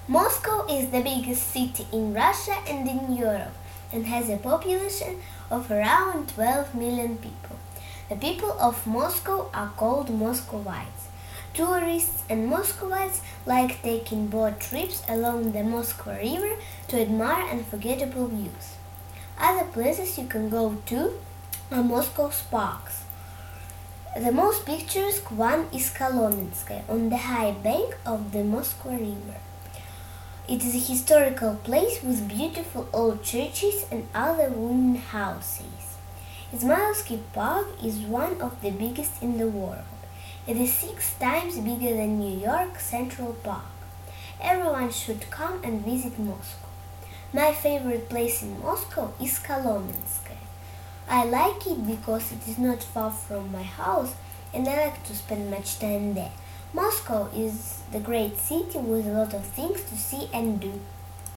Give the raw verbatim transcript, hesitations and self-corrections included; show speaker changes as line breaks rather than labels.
Moscow is the biggest city in Russia and in Europe and has a population of around twelve million people. The people of Moscow are called Muscovites. Tourists and Muscovites like taking boat trips along the Moskva River to admire unforgettable views. Other places you can go to are Moscow's parks. The most picturesque one is Kolomenskaya on the high bank of the Moskva River. It is a historical place with beautiful old churches and other wooden houses. Izmailsky Park is one of the biggest in the world. It is six times bigger than New York Central Park. Everyone should come and visit Moscow. My favorite place in Moscow is Kolomenskaya. I like it because it is not far from my house and I like to spend much time there. Moscow is the great city with a lot of things to see and do.